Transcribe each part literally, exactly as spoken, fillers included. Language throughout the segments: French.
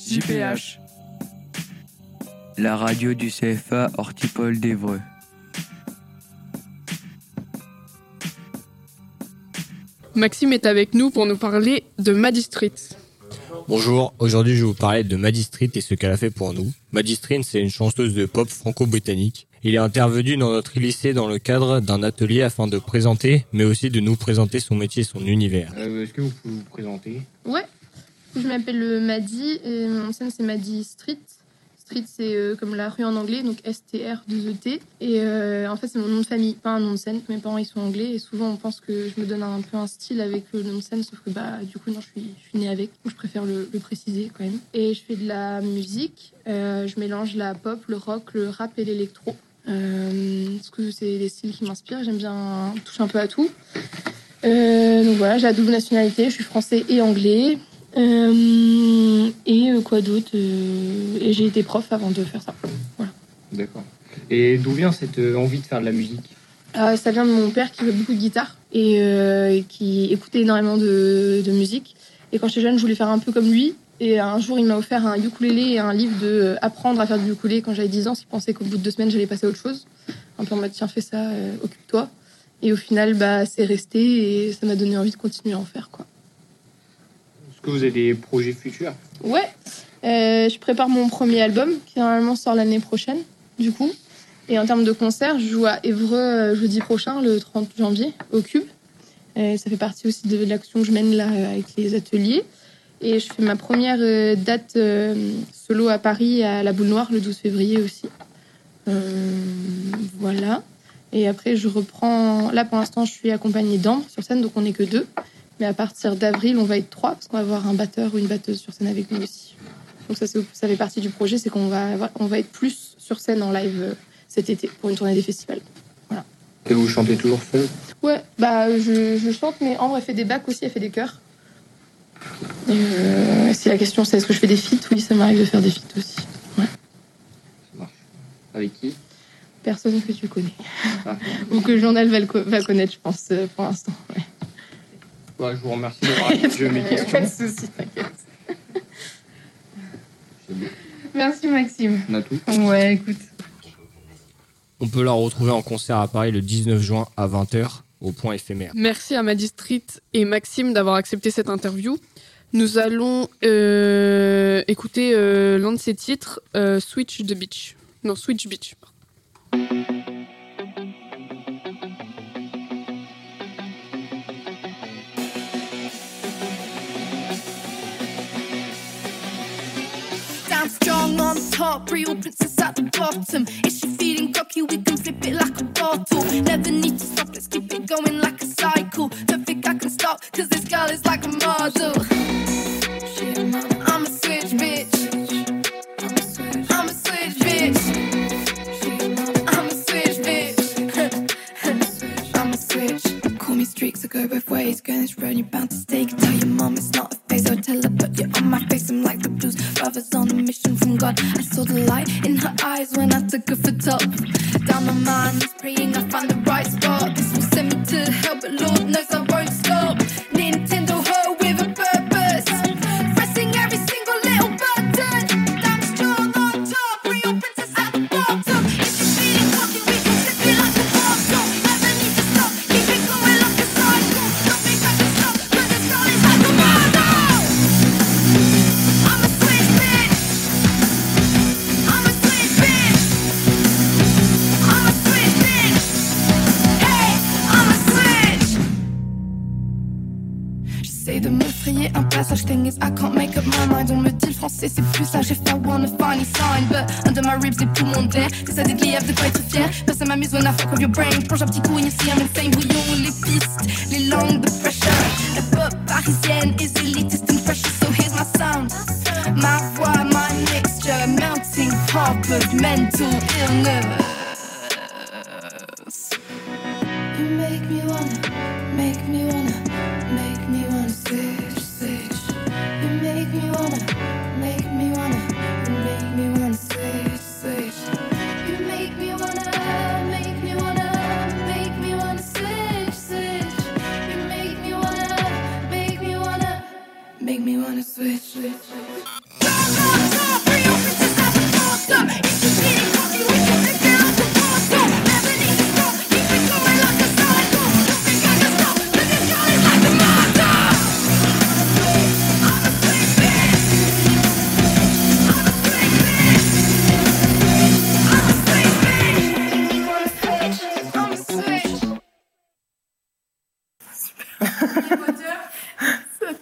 J P H, la radio du C F A Hortipole d'Évreux. Maxime est avec nous pour nous parler de Maddie Street. Bonjour, aujourd'hui je vais vous parler de Maddie Street et ce qu'elle a fait pour nous. Maddie Street, c'est une chanteuse de pop franco-britannique. Il est intervenu dans notre lycée dans le cadre d'un atelier afin de présenter, mais aussi de nous présenter son métier et son univers. Euh, est-ce que vous pouvez vous présenter ? Ouais, je m'appelle Maddie et mon scène c'est Maddie Street. Street c'est euh, comme la rue en anglais, donc S T R deux E T. Et euh, en fait c'est mon nom de famille, pas un nom de scène. Mes parents ils sont anglais et souvent on pense que je me donne un peu un style avec le nom de scène, sauf que bah du coup non, je suis, je suis née avec, donc je préfère le, le préciser quand même. Et je fais de la musique, euh, je mélange la pop, le rock, le rap et l'électro. Euh, parce que c'est des styles qui m'inspirent, j'aime bien toucher un peu à tout. Euh, donc voilà, j'ai la double nationalité, je suis français et anglais. Euh, et euh, quoi d'autre euh, Et j'ai été prof avant de faire ça. Voilà. D'accord. Et d'où vient cette euh, envie de faire de la musique ? euh, Ça vient de mon père qui jouait beaucoup de guitare et euh, qui écoutait énormément de, de musique. Et quand j'étais jeune, je voulais faire un peu comme lui. Et un jour, il m'a offert un ukulélé et un livre de euh, apprendre à faire du ukulélé quand j'avais dix ans. Il pensait qu'au bout de deux semaines, j'allais passer à autre chose. Un peu en mode, tiens, fais ça, euh, occupe-toi. Et au final, bah, c'est resté et ça m'a donné envie de continuer à en faire, quoi. Est-ce que vous avez des projets futurs ? Ouais, euh, je prépare mon premier album qui normalement sort l'année prochaine, du coup. Et en termes de concert, je joue à Évreux euh, jeudi prochain, le trente janvier, au Cube. Et ça fait partie aussi de l'action que je mène là euh, avec les ateliers. Et je fais ma première euh, date euh, solo à Paris, à la Boule Noire, le douze février aussi. Euh, voilà. Et après, je reprends... Là, pour l'instant, je suis accompagnée d'Ambre sur scène, donc on n'est que deux. Mais à partir d'avril, on va être trois, parce qu'on va avoir un batteur ou une batteuse sur scène avec nous aussi. Donc ça, c'est, ça fait partie du projet, c'est qu'on va, avoir, on va être plus sur scène en live euh, cet été, pour une tournée des festivals. Voilà. Et vous chantez toujours seul ? Ouais, bah je, je chante, mais Ambre, elle fait des backs aussi, elle fait des chœurs. Et euh, si la question, c'est est-ce que je fais des feats ? Oui, ça m'arrive de faire des feats aussi. Ouais. Ça marche. Avec qui ? Personne que tu connais. Ah. Ou que le journal va, le co- va connaître, je pense, euh, pour l'instant. Ouais. Ouais, je vous remercie d'avoir répondu à mes questions. Pas de soucis, t'inquiète. Merci Maxime. On a tout ? Ouais, écoute. On peut la retrouver en concert à Paris le dix-neuf juin à vingt heures au Point Éphémère. Merci à Maddie Street et Maxime d'avoir accepté cette interview. Nous allons euh, écouter euh, l'un de ses titres, euh, Switch the Beach. Non, Switch Beach. Strong on top, real princess at the bottom. Is she feeling cocky? We can flip it like a bottle. Never need to stop, let's keep it going like a cycle. Don't think I can stop, cause this girl is like a model. I'm a switch bitch. I'm a switch bitch. I'm a switch bitch. I'm a switch. Call me streaks, I go both ways. Going this road, you're bound to stay. Tell your mom it's not a phase. I'll tell her, but you're on my face. I'm like the blues brothers on a mission from God. I saw the light in her eyes when I took her for top. Down my mind is praying I find the right spot. This will send me to hell, but Lord knows I won't stop. Nintendo her with a purpose, pressing every single little button. Damn strong on top, real princess at the bottom. If you're feeling cocky, we can flip it like a bottle. Never need to stop, keep it going like a cycle. Don't think I can stop, cause this girl is like a model. I'm a switch bitch. I'm a switch bitch. I'm a switch bitch. Hey, I'm a switch. J'essaie de me frayer un passage, thing is I can't make up my mind. On me dit le français c'est plus sage, if I wanna find a sign. But under my ribs des poumons d'air, décidé de lièvre, de quoi être fier. Personne m'amuse when I fuck with your brain. Plonge un petit coup and you see I'm insane. Bouillon, les pistes, les langues de pressure. La pop parisienne is elitist and precious, so here's my sound. My voix, my mixture, melting pot of mental illness. You make me wanna, make me wanna, make me wanna switch, switch. You make me wanna, make me wanna, make me wanna switch, switch. You make me wanna, make me wanna, make me wanna switch, switch. You make me wanna, make me wanna, make me wanna switch, switch.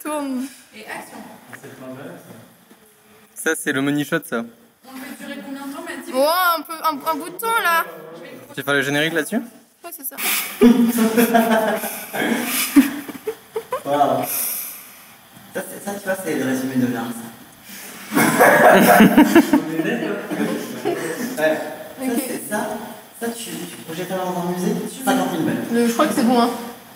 Tourne. Et action. Ça, c'est le money shot, ça. On peut durer combien de temps, Mathilde? Oh, un, peu, un, un bout de temps là. Tu vas faire le générique là-dessus? Ouais, c'est ça. Voilà. Ça, ça, tu vois, c'est le résumé de l'art, ça. Ouais. Ok. Ça, c'est ça. Ça, tu, tu projettes alors dans le musée, cinquante mille balles. Le- je crois que c'est bon, hein.